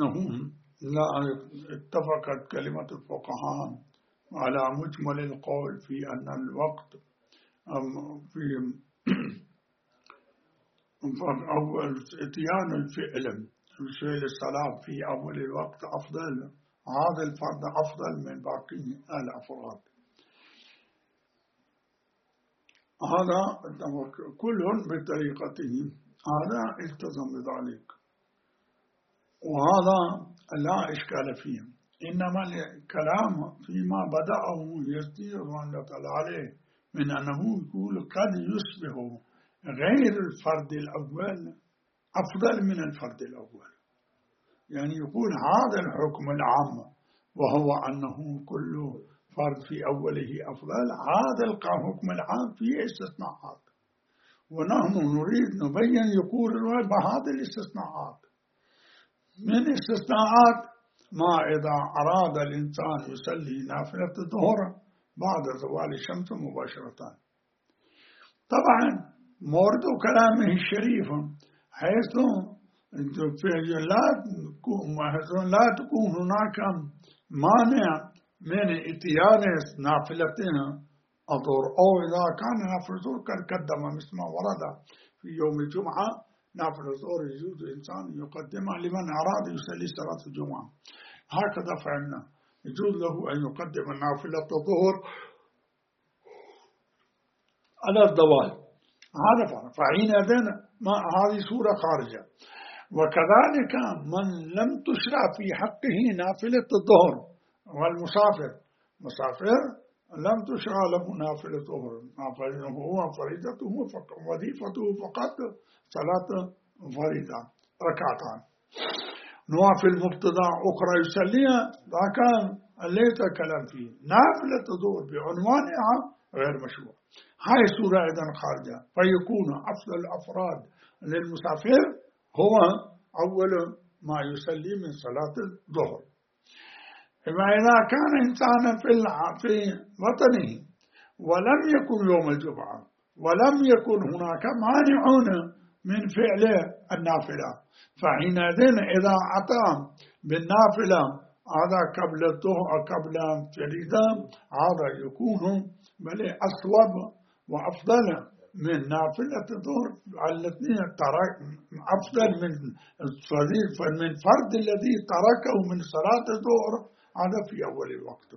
أنه لا اتفقت كلمة الفقهاء على مجمل القول في أن الوقت في أول إتيان الفعل الصلاة في أول الوقت أفضل، هذا الفرد أفضل من باقي الأفراد. هذا كل بطريقته، هذا التزم بذلك، وهذا لا إشكال فيه. إنما الكلام فيما بدأه يزيد الله تعالى عليه من أنه يقول قد يشبه غير الفرد الأول أفضل من الفرد الأول، يعني يقول هذا الحكم العام وهو أنه كل فرد في أوله أفضل، هذا الحكم العام فيه استثناءات، ونحن نريد نبين يقول بهذه الاستثناءات. من استثناءات ما إذا أراد الإنسان يصلي نافلة الظهر بعد زوال الشمس مباشرة. طبعا مورد كلامه الشريف حيث لا تكون هناك مانع من اتيان نافلتها الظهر، أو إذا كان نافلة الظهر قد قدم مثل ما ورد في يوم الجمعة نافلة الظهر يجوز الإنسان يقدمها لمن أراد يصلي صلاة الجمعة، هكذا فعلنا، يجوز له أن يقدم نافلة الظهر على الزوال، هذا فرق. فحينئذ هذه صورة خارجة. وكذلك من لم تشرع في حقه نافلة الظهر والمسافر، مسافر لم تشرع له نافلة الظهر، هو فريضته وظيفته فقط صلاة فريضة ركعتان، نوافل مبتدأ أخرى يصليها ذاك ليس كلام فيه. نافلة الظهر بعنوانها غير مشروع، هاي صورة أيضا خارجة. فيكون أفضل الأفراد للمسافر هو أول ما يصلي من صلاة الظهر. إما إذا كان إنسانا في وطنه ولم يكن يوم الجمعة ولم يكن هناك مانعون من فعل النافلة، فحينئذ إذا أتى بالنافلة هذا قبل الظهر قبل فريضة هذا يكون بل أصوب وأفضل من نافلة الظهر التي أفضل من فرد الذي تركه من صلاة الظهر هذا في أول الوقت.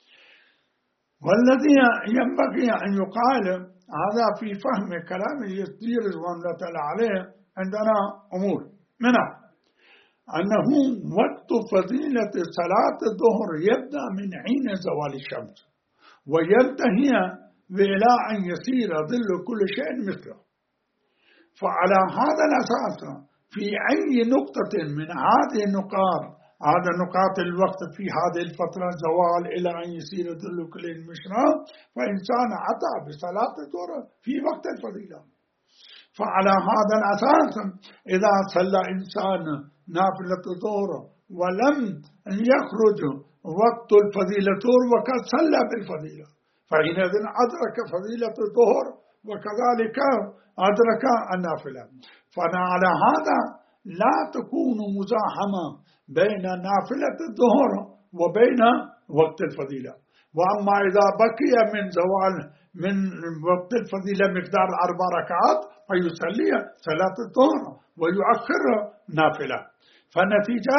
والذي ينبغي أن يقال هذا في فهم كلام يسير رضوان الله تعالى عليه عندنا أمور منها أنه وقت فضيلة صلاة الظهر يبدأ من حين زوال الشمس وينتهي إلى أن يصير ظل كل شيء مثله. فعلى هذا الأساس في أي نقطة من هذه النقاط، هذا نقاط الوقت في هذه الفترة زوال إلى أن يصير ظل كل مثله، فإنسان أتى بصلاة الظهر في وقت الفضيلة. فعلى هذا الأساس إذا صلى إنسان نافلة الظهر ولم يخرج وقت الفضيلة وقد صلى بالفضيلة فحينئذ أدرك فضيلة الظهر وكذلك أدرك النافلة. فعلى هذا لا تكون مزاحمة بين نافلة الظهر وبين وقت الفضيلة. وأما إذا بقي من زوال من وقت الفضيلة مقدار 4 ركعات فيصلي صلاة الظهر ويؤخر نافلة. فالنتيجة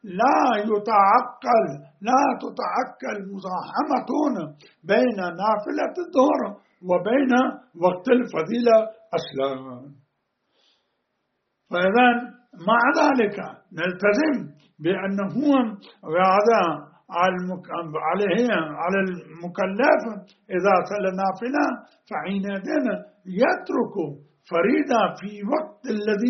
لا تتعقل مزاحمة بين نافلة الظهر وبين وقت الفضيلة أصلا. فإذا مع ذلك نلتزم بأنه هذا على المكلف إذا صلى نافلة فحينئذ يترك فريضة في وقت الذي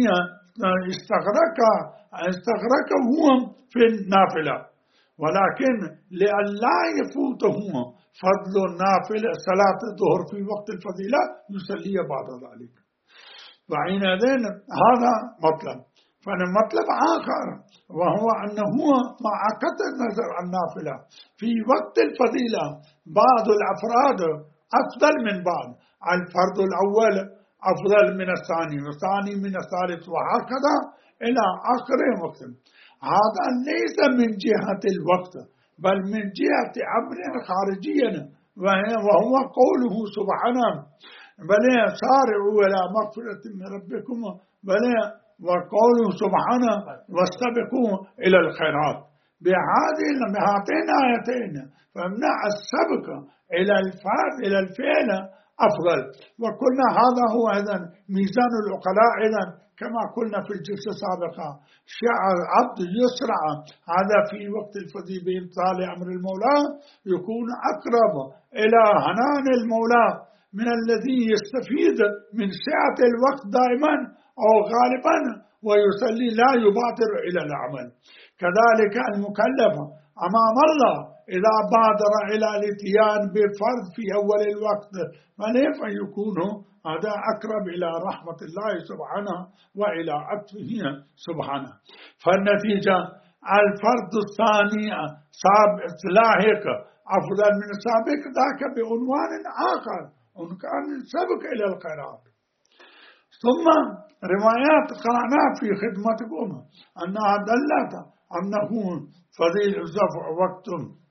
استغرقه في النافلة، ولكن لئلا يفوته فضل النافلة صلاة الظهر في وقت الفضيلة يصلي بعد ذلك. وحينئذ هذا مطلب. فالمطلب آخر وهو أنه مع قطع النظر عن النافلة في وقت الفضيلة بعض الأفراد أفضل من بعض، الفرد الأول أفضل من الثاني والثاني من الثالث وهكذا إلى آخر وقت. هذا ليس من جهة الوقت بل من جهة أمر خارجي، وهو قوله سبحانه بل سارعوا إلى مغفرة من ربكم، بل وقوله سبحانه واستبقوا إلى الخيرات. بهاتين آيتين فمنع السبق إلى الفعل أفضل. وقلنا هذا هو أيضا ميزان العقلاء. أيضا كما قلنا في الجلسة السابقة العبد يسرع هذا في وقت الفضيل بإمتثال أمر المولى يكون أقرب إلى حنان المولى من الذي يستفيد من سعة الوقت دائما أو غالبا ويصلي لا يبادر إلى العمل. كذلك المكلف أمام الله إذا بادر إلى الاتيان بفرض في أول الوقت فيكون هذا أقرب إلى رحمة الله سبحانه وإلى عطفه سبحانه. فالنتيجة الفرض الثاني لاحق أفضل من السابق، ذاك بعنوان آخر كان سبق إلى الخيرات. ثم روايات قرأناها في خدمتكم أنها دلت أنه فضيل الزفع وقت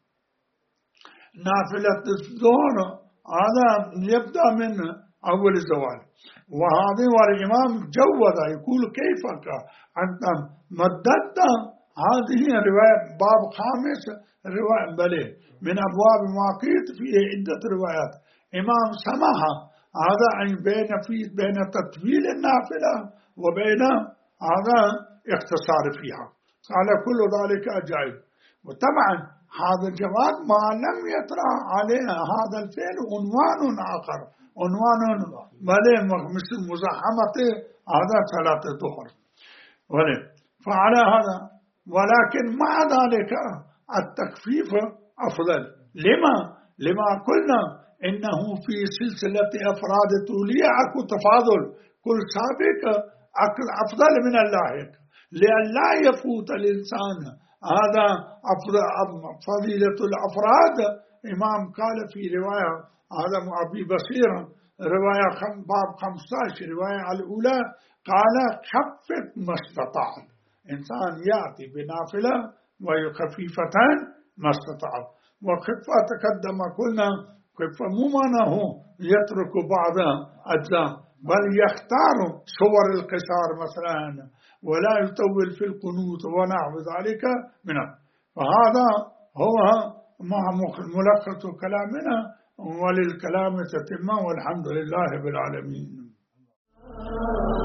نافلة الظهر هذا يبدأ من أول الزوال. وهذه والإمام جوز يقول كيف أنت مددت هذه رواية باب خامس رواية بلي من أبواب مواقيت فيه عدة روايات. إمام سمح هذا بين تطويل النافلة وبين هذا اختصار فيها، قال كل ذلك جائز. وطبعا هذا الجواب ما لم يطرح عليه هذا الفعل عنوان آخر، عنوان مثل مزاحمة هذا صلاة الظهر. فعلى هذا ولكن مع ذلك التخفيف أفضل. لما قلنا إنه في سلسلة أفراد طولية أكو تفاضل، كل سابق أفضل من اللاحق، لئلا يفوت الإنسان هذا فضيلة الأفراد. إمام قال في رواية هذا أبي بصير رواية باب 15 رواية الأولى قال خفف ما استطعت، إنسان يأتي بنافلة وخفيفتان ما استطعت. وخفة تقدم قلنا خفة مو معناه يترك بعض أجزاء بل يختار صور القصار مثلا ولا يطول في القنوت ونحو ذلك منه. فهذا هو ملخص كلامنا، وللكلام تتمة، والحمد لله بالعالمين.